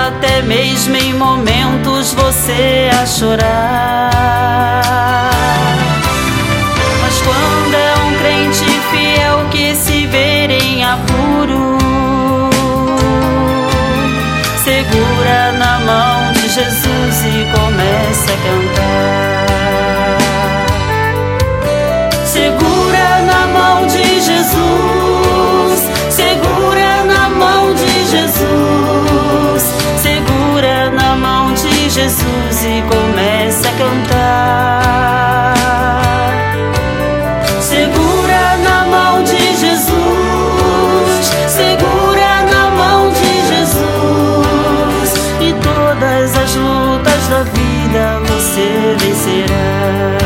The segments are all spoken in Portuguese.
até mesmo em momentos você a chorar. Mas quando é um crente fiel que se vê em apuro, segura na mão de Jesus e começa a cantar. Segura na mão de Jesus, segura na mão de Jesus, segura na mão de Jesus e começa a cantar. Segura na mão de Jesus, segura na mão de Jesus, e todas as lutas da vida você vencerá.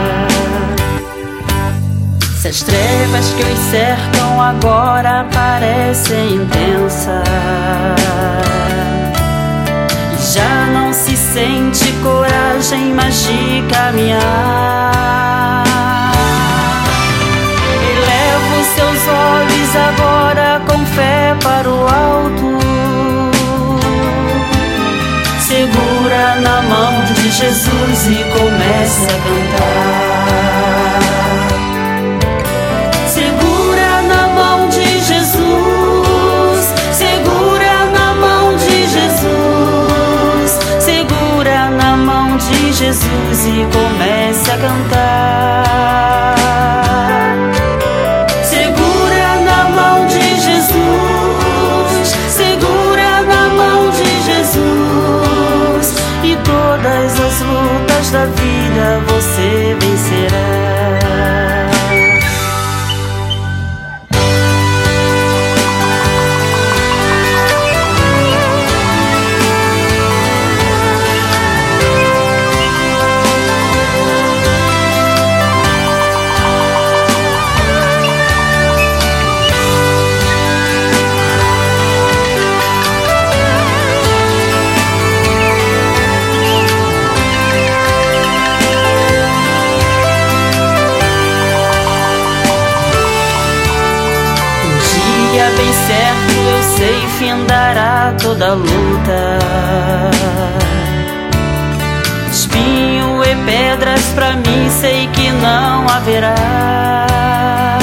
Se as trevas que os cercam agora parecem intensas e já não se sente coragem mais de caminhar, eleva os seus olhos agora com fé para o alto. Segura na mão de Jesus e começa a cantar. Segura na mão de Jesus, segura na mão de Jesus, segura na mão de Jesus e começa a cantar. Segura na mão de Jesus, segura na mão de Jesus, e todas as lutas da vida você vencerá. Bem certo eu sei, findará toda luta. Espinho e pedras pra mim sei que não haverá,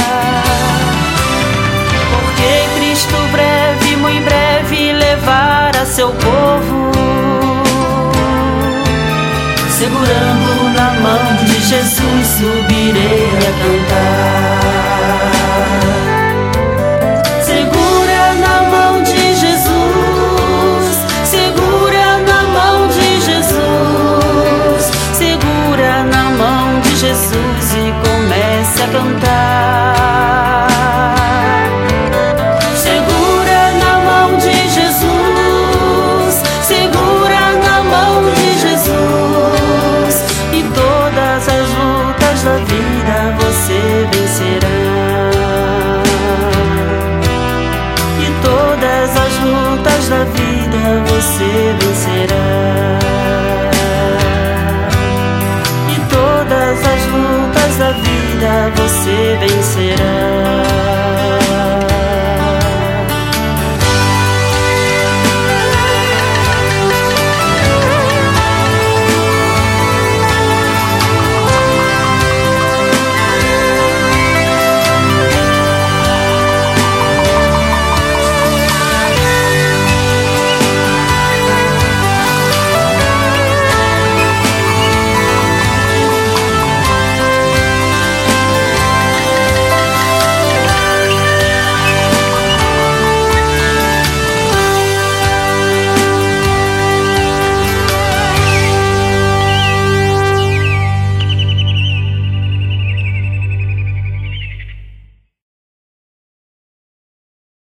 porque Cristo breve, muito breve levará seu povo. Segurando na mão de Jesus subirei a cantar. Segura na mão de Jesus, segura na mão de Jesus, segura na mão de Jesus e comece a cantar. Segura na mão de Jesus, segura na mão de Jesus, e todas as lutas da vida você vencerá. Todas as lutas da vida você vencerá. E todas as lutas da vida você vencerá.